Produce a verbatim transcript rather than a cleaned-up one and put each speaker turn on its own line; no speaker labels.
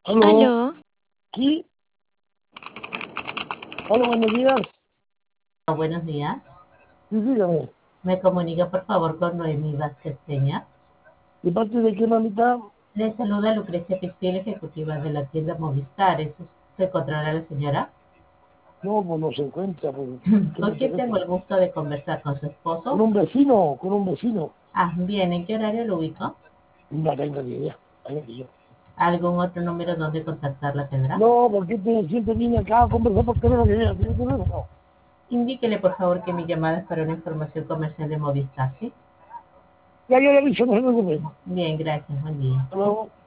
Aló,
Aló,
sí, hola, buenos días.
buenos días.
Sí, dígame.
Me comunica por favor con Noemí Vázquez Peña.
¿De parte de qué, mamita?
Le saluda Lucrecia Pistil, ejecutiva de la tienda Movistar. ¿Es- ¿Se encontrará la señora?
No, pues no se encuentra, pues, ¿qué le
¿Con quién
interesa?
tengo el gusto de conversar? ¿Con su
Con
esposo?
un vecino, con un vecino.
Ah, bien, ¿en qué horario lo ubico?
No tengo ni idea. Ahí me yo.
¿Algún otro número donde contactarla tendrá?
No, porque te, siempre viene acá a conversar por teléfono, que viene, ¿tiene teléfono?
Indíquele por favor que mi llamada es para una información comercial de Movistar, ¿sí?
Ya yo le aviso, no se preocupe.
Bien, gracias, buen día.
Hasta luego.